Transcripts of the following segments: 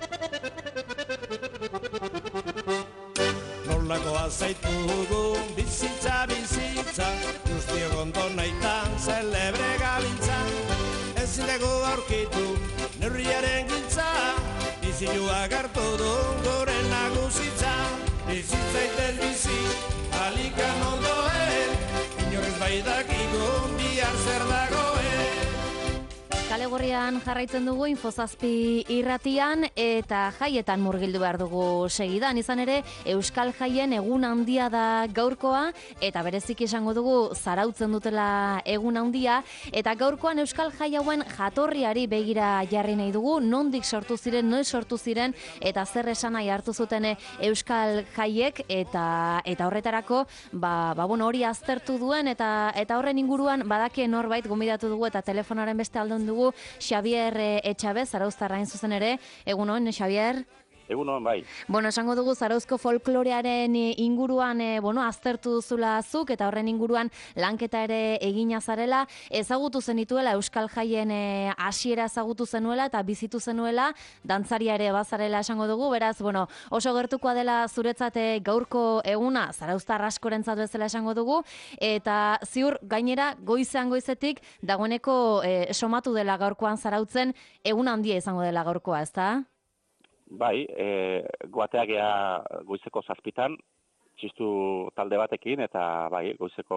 Nolakoa zaitugun bizitza, guztiok ondo nahitan zelebre gabiltza. Ezin dugu aurkitu neurriaren giltza, bizilua gartu du gure nagusitza. Bizitzaiten bizi, alikan ondoen, inorrez bai dakigun bihar zer dagoen. Kale Gorrian jarraitzen dugu Infozazpi irratian eta jaietan murgildu behar dugu segidan. Izan ere, Euskal Jaien egun handia da gaurkoa eta bereziki esango dugu zarautzen dutela egun handia. Eta gaurkoan Euskal Jai hauen jatorriari begira jarri nahi dugu, nondik sortu ziren, noiz sortu ziren eta zer esanai hartu zuten Euskal Jaiek eta horretarako hori aztertu duen eta horren inguruan badakien norbait gonbidatu dugu eta telefonaren beste aldon dugu Xabier Etxabez, Zarauztarra hain zuzen ere. Egunon, Xabier? Egunon, bai. Esango dugu Zarauzko folklorearen inguruan aztertu duzula zuk eta horren inguruan lanketa ere egina zarela. Ezagutu zenituela Euskal Jaien hasiera ezagutu zenuela eta bizitu zenuela, dantzaria ere bazarela esango dugu. Beraz, oso gertukoa dela zuretzat gaurko eguna, Zarauztar askorentzat bezala esango dugu, eta ziur gainera goizean goizetik dagoeneko somatu dela gaurkoan zarautzen, egun handia izango dela gaurkoa, ezta? Bai, goateak ea goizeko 7:00, txistu talde batekin, eta bai, goizeko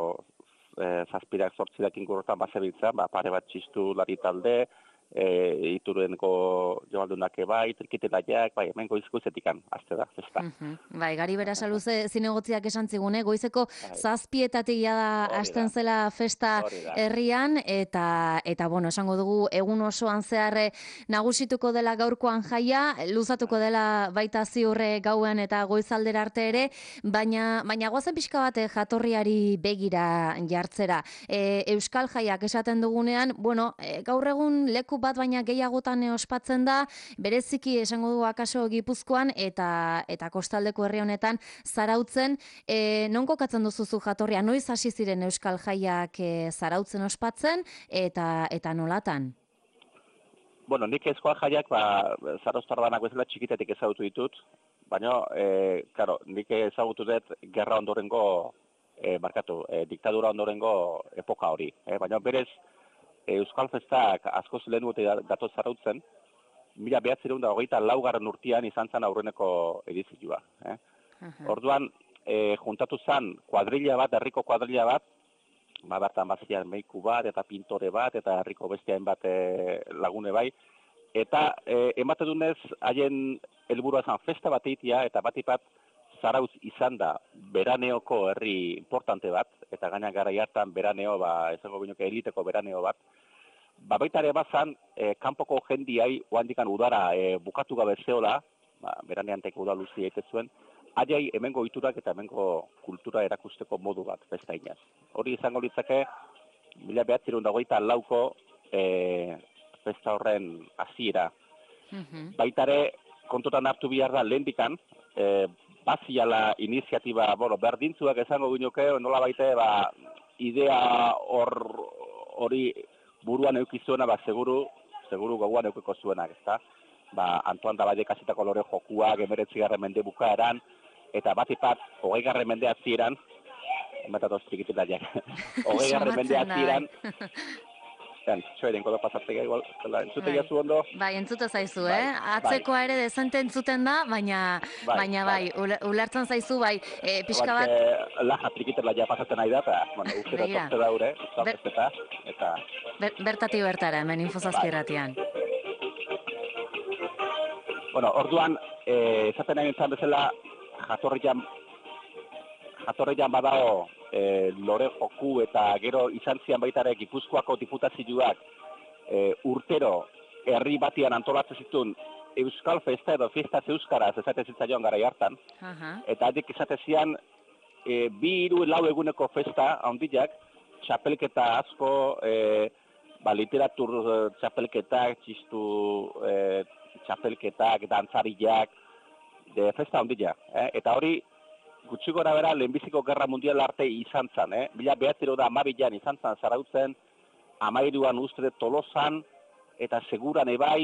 7:00, 8:00 ingurrotan bazebiltzan, pare bat txistu lari talde, Iturenko joaldunak bai, trikitelaiak, bai, hemen goizetikan, azte da, festa. Bai, Gari Berasaluze zinegotziak esan zigune, goizeko 7:00 da hasten zela festa herrian, eta esango dugu, egun osoan zehar nagusituko dela gaurkoan jaia, luzatuko dela baita ziurre gauen eta goizaldera arte ere, baina goazen pixka bat jatorriari begira jartzera. Euskal Jaiak esaten dugunean, gaur egun leku bat baina gehiagotan ospatzen da, bereziki esango du akaso Gipuzkoan eta kostaldeko herri honetan Zarautzen. Non kokatzen duzu jatorria, noiz hasi ziren Euskal Jaiak Zarautzen ospatzen eta nolatan? Nik Euskal Jaiak Zarauztar banak bezala txikitetik ezagutu ditut, baina, nik ezagutu dut gerra ondorengo, diktadura ondorengo epoka hori. Baina berez, Euskal Festak askoz lehen dute datoz Zarautzen, 1924 urtean izan zen aurreneko edizioa. Orduan, juntatu zen kuadrilla bat, herriko kuadrilla bat, bertan bazian meiku bat, eta pintore bat, eta herriko bestiain bat lagune bai, eta emate dunez, haien helburua zen festa bat eitia, eta batipat Zarauz izan da beraneoko herri importante bat, eta gaina gara hartan beraneo, esango binuke eliteko beraneo bat, baitare bazan, kanpoko jendiai, oandikan udara bukatu gabe zeola, beranean teko udaluzi zuen, aiai hemengo iturak eta hemengo kultura erakusteko modu bat festa inaz. Hori izango litzake, 1924ko festa horren hasiera. Baitare kontutan hartu behar da lehendikan, baziala iniziatiba, berdintzuak esango ginuke, nola baite, idea hori buruan eukizuena, seguru goguan eukiko zuenak, ezta? Antoan Dabaidek hasitako lore jokuak, 19. mende bukaeran, eta batipat, 20. mende hasieran, metatoz txikitilaiak, 20. mende hasieran, txoeren kodo pasatzea igual, entzute jazu ondo? Bai, entzute zaizu, Atzekoa ere dezente entzuten da, baina ulertzen zaizu, pixka bat... Laja trikitelaia pasatzen nahi da, eta, ustera zortze daure, eta... Bertatik bertara, hemen Infozazpi irratian. Orduan, esaten nahi nintzen bezala, jatorrian badago, lore joku eta gero izan zian baitare Gipuzkoako diputazioak urtero herri batian antolatzen zituen Euskal Festa edo Fiesta Euskaraz esaten zitzaion garai hartan. Eta adik esaten zian 2-4 eguneko festa handiak, txapelketa asko, literatur txapelketak, txistu txapelketak, dantzariak, festa handiak. Eta hori gutxi gora bera, lehenbiziko gerra mundial arte izan zen, 1912 izan zen Zarautzen, 13an uste Tolosan, eta seguran ebai,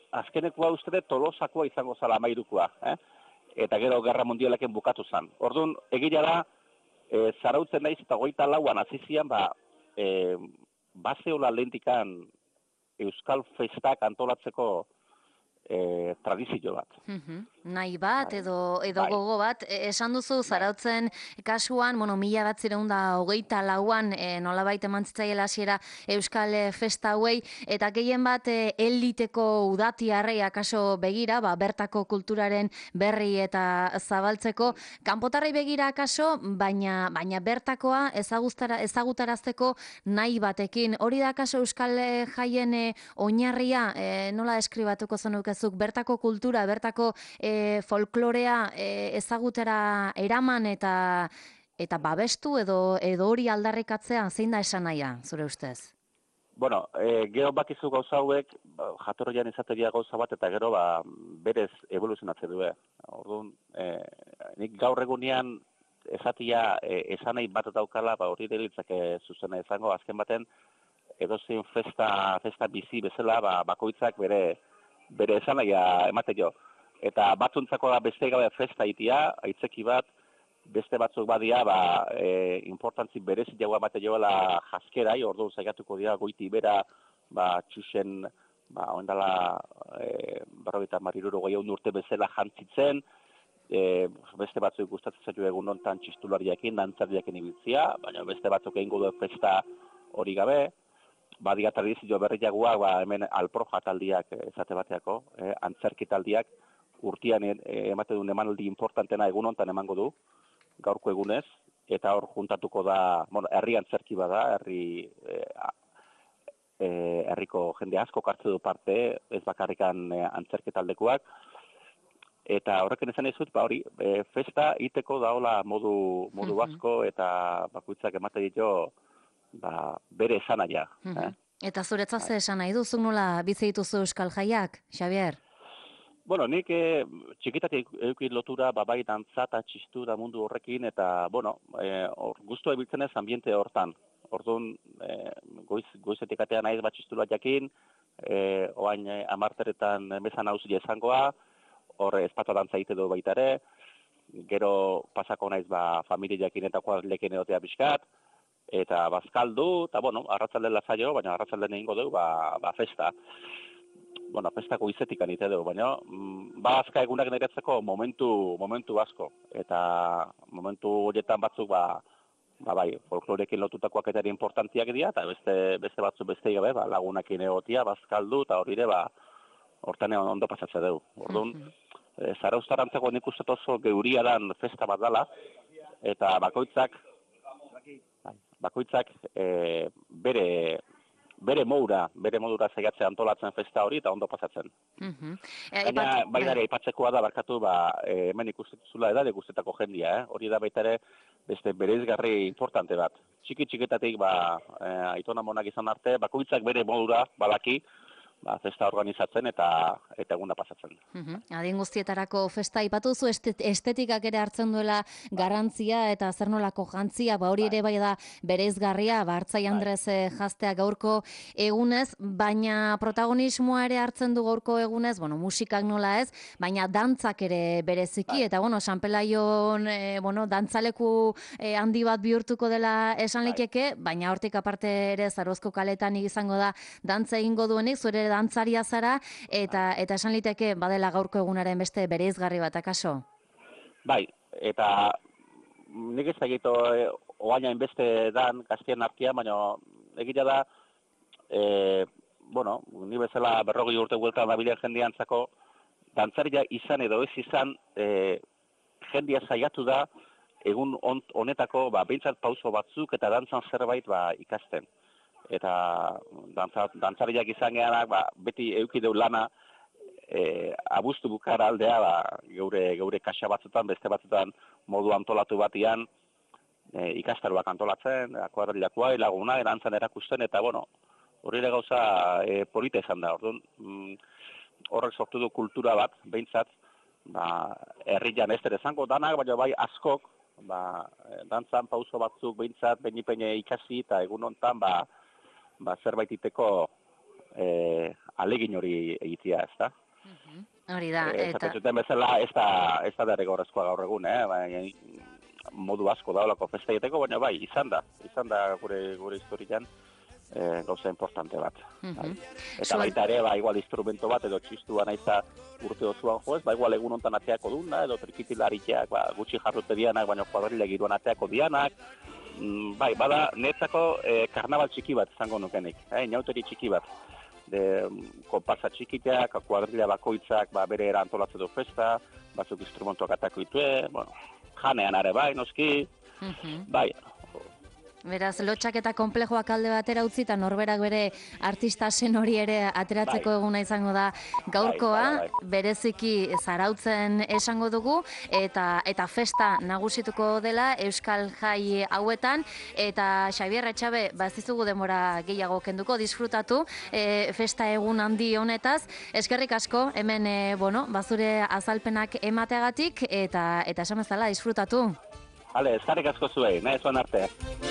azkenekoa uste dut Tolosakoa izango zala 13koa, eta gero Gerra Mundialaken bukatu zen. Orduan, egia da, zarautzen naiz eta 24an hasi zian, bazeola lehentikan Euskal Festak antolatzeko tradizio bat. Nahi bat, edo gogo bat, esan duzu zarautzen kasuan, 1924an nolabait eman zitzaiela hasiera Euskal Festa hauei, eta gehien bat eliteko udatiarrei akaso begira, bertako kulturaren berri eta zabaltzeko, kanpotarrei begira akaso, baina bertakoa ezagutarazteko nahi batekin. Hori da akaso Euskal jaien oinarria, nola deskribatuko zenukezuk, bertako kultura, bertako folklorea ezagutera eraman eta babestu edo hori aldarrikatzea, zein da esan nahia, zure ustez? Bueno, gero bakizu gauza hauek, jatorrian izateria gauza bat, eta gero berez evoluzionatze du. Orduan, nik gaur egunean esatia esan nahi bat daukala, hori delitzake zuzena izango, azken baten edozein festa bizi bezala, bakoitzak bere esan nahia emate jo. Eta batzuntzako da beste gabe festa itia, aitzeki bat, beste batzuk badia, importantzi berezi jaua bate joela jaskerai, orduan zaigatuko dira goiti bera, txusen, oendala, 50 urte bezala jantzitzen, beste batzuk gustatzen zaitu egun hontan txistulariakin, dantzariakin ibiltzia, baina beste batzuk egingo du festa hori gabe, badia tradizio berriagoa, hemen alproja taldiak esate bateako, antzerki taldiak, urtean emate duen emanaldi importantena egun hontan emango du, gaurko egunez, eta hor juntatuko da, herri antzerki bada, herriko jende asko hartze du parte, ez bakarrikan antzerki taldekoak, eta horrekin esan dizut, hori, festa iteko daola modu asko, eta bakoitzak emate ditu, bere esanaia. Eta zuretzat ze esan nahi duzu nola bizi dituzu Euskal Jaiak, Xabier? Bueno, nik txikitatik eukin lotura bai dantza eta txistura mundu horrekin, eta, guztua ibiltzen ez ambiente hortan. Orduan, goizetik atean naiz bat txistura jakin, oain amarteretan bezan hauzile esangoa, hor espatu dantza egite du baita ere, gero pasako naiz familia jakin eta kuadrilekin edotea bizkat, eta bazkaldu, eta, arratzalden lazaio, baina arratzalden egingo dugu, festa. Festako izetik anite dugu, baina azka egunak niretzeko momentu asko. Eta momentu horietan batzuk, folklorekin lotutakoak eta importantiak dira, eta beste batzuk beste gabe, lagunakin egotia, bazkaldu, eta hori ere, hortan ondo pasatze dugu. Orduan, Zarauztarantzako nik uste oso geuria dan festa bat dela, eta bakoitzak bere modura zegatzea antolatzen festa hori eta ondo pasatzen. Baina aipatzekoa da barkatu hemen ikustezula edade guztetako jendia, hori da baita ere beste bereizgarri importante bat. Txiki-txiketatik aitona monak izan arte, bakoitzak bere modura badaki festa organizatzen eta eguna pasatzen. Adin guztietarako festa ipatuzu estetikak ere hartzen duela garrantzia eta zer nolako jantzia, hori ere bai da bereizgarria, Artzai Andrez jaztea gaurko egunez, baina protagonismoa ere hartzen du gaurko egunez, musikak nola ez, baina dantzak ere bereziki, eta San Pelaion dantzaleku handi bat bihurtuko dela esan liteke, baina hortik aparte ere Zarozko kaletan izango da dantza egingo duenik, zure dantzaria zara, eta esan liteke badela gaurko egunaren beste bereizgarri bat akaso? Bai, eta nik ez egito oainain beste dan gaztien artean, baina egia da, ni bezala 40 urte bueltan dabilen jendeantzako, dantzaria izan edo ez izan, jendia saiatu da, egun honetako behintzat pauso batzuk eta dantzan zerbait ikasten. Eta dantzariak izan gehanak, beti eukideu lana, abuztu bukara aldea, geure kaxa batzutan, beste batzutan modu antolatu batian, ikastaroak antolatzen, kuadrilakoa, laguna, erantzan erakusten, eta hori ere gauza polita izan da. Horrek sortu du kultura bat, behintzat, herrian ez ere zango danak, baina bai askok, dantzan pauso batzuk behintzat, beini-peine ikasi, eta egun hontan, zerbait iteko alegin hori egitea, ez da? Hori da, eta... Zuten bezala, ez da derrigorrezkoa gaur egun, modu asko daulako festa egiteko, baina bai, izan da gure historian gauza importante bat. Eta baita ere, igual instrumento bat edo txistua nahiza urte osuan joez, igual egun ontan ateako duna, edo trikitilariak gutxi jarrute dianak, baina kuadrile giroan ateako dianak, bai, bada netzako karnaval txiki bat izango nukenik, inauteri txiki bat. Konparsa txikiteak, kuadrilla bakoitzak bere era antolatzen du festa, batzuk instrumentuak atako ditue, janean are bai, noski, bai. Beraz, lotxak eta konplejoak alde batera utzi, eta norberak bere artista zen hori ere ateratzeko eguna izango da gaurkoa, bereziki zarautzen esango dugu, eta festa nagusituko dela Euskal Jai hauetan, eta Xabier Etxabe, bazizugu denbora gehiago kenduko, disfrutatu festa egun handi honetaz, eskerrik asko, hemen, bazure azalpenak emateagatik, eta esan bezala, disfrutatu. Eskerrik asko zuei, zuen arte.